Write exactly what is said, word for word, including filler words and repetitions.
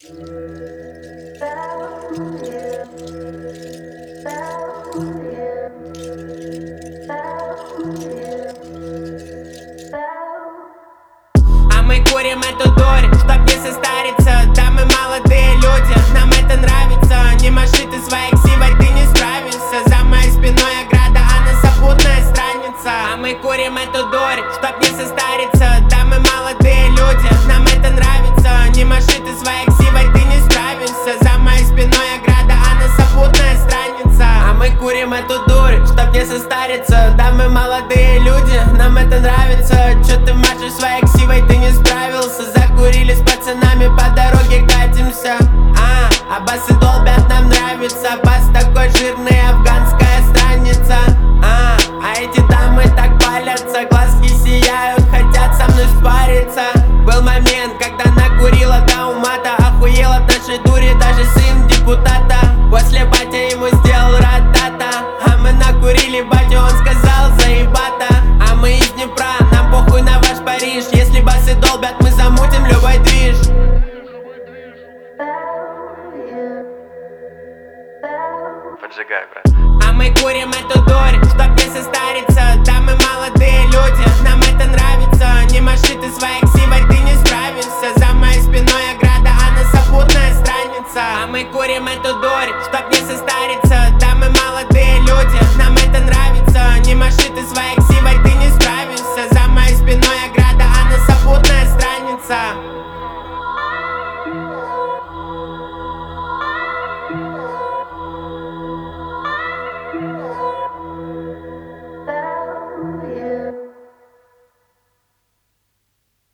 А мы курим эту дурь, чтоб не состариться. Да мы молодые люди, нам это нравится. Не маши ты своей ксивой, ты не справишься. За моей спиной ограда, она сопутная страница. А мы курим эту дурь, чтоб не состариться. Да мы молодые люди, нам это нравится. Не маши ты своей ксивой, ты не справишься. За моей спиной ограда, она сопутная страница. А мы курим эту дурь, чтоб не состариться. Да мы молодые люди, нам это нравится. Чё ты машешь своей ксивой, ты не справился. Закурили с пацанами, по дороге катимся. А, а басы долбят, нам нравится. Бас такой жирный, афганская страница. А, а эти дамы так палятся, глазки сияют, хотят со мной спариться. Был момент, когда накурила до ума-то. Охуел от нашей дури даже сын депутата. После батя ему сделал ратата. А мы накурили батю, он сказал заебато. А мы из Днепра, нам похуй на ваш Париж. Если басы долбят, мы замутим любой движ. Поджигай, брат. А мы курим эту дурь, чтоб не состариться. Да мы молодые люди, нам это нравится. Не маши ты своей ксивой,